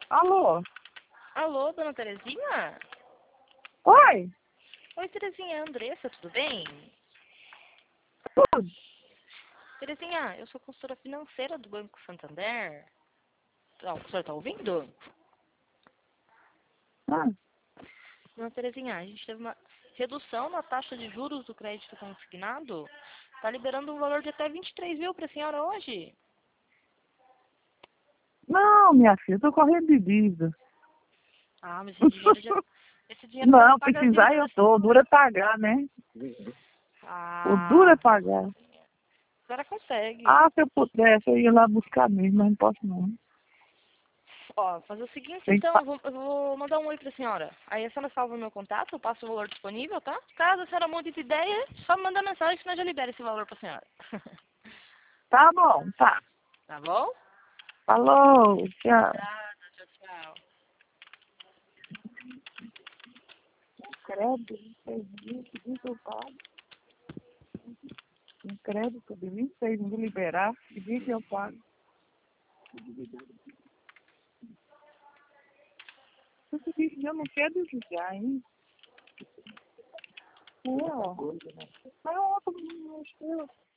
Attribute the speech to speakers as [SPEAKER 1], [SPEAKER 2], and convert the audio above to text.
[SPEAKER 1] Alô?
[SPEAKER 2] Alô, dona Terezinha?
[SPEAKER 1] Oi?
[SPEAKER 2] Oi, Terezinha, é a Andressa, tudo bem?
[SPEAKER 1] Tudo?
[SPEAKER 2] Terezinha, eu sou consultora financeira do Banco Santander. Não, o senhor tá ouvindo?
[SPEAKER 1] Ah,
[SPEAKER 2] Dona Terezinha, a gente teve uma redução na taxa de juros do crédito consignado. Tá liberando um valor de até 23 mil para a senhora hoje.
[SPEAKER 1] não, minha filha, eu tô correndo de dívida.
[SPEAKER 2] Ah, mas esse dinheiro já
[SPEAKER 1] Não,
[SPEAKER 2] paga as
[SPEAKER 1] precisar eu
[SPEAKER 2] dívidas.
[SPEAKER 1] tô. Dura é pagar, né? O duro
[SPEAKER 2] Ah,
[SPEAKER 1] é pagar.
[SPEAKER 2] a senhora consegue.
[SPEAKER 1] Ah, se eu pudesse, eu ia lá buscar mesmo, mas não posso não.
[SPEAKER 2] Ó, fazer o seguinte
[SPEAKER 1] Tem que
[SPEAKER 2] então, eu vou mandar um oi pra senhora. Aí a senhora salva o meu contato, eu passo o valor disponível, tá? Caso a senhora mude de ideia, só me manda mensagem que nós já libera esse valor pra senhora.
[SPEAKER 1] Tá bom, tá.
[SPEAKER 2] Tá bom?
[SPEAKER 1] Falou, tchau.
[SPEAKER 2] Nada, tchau, tchau.
[SPEAKER 1] Crédito, 26 mil, que eu pago. Um crédito de 26 mil liberar, que eu pago. Esse vídeo eu não quero desligar, hein? É, ó. Mas eu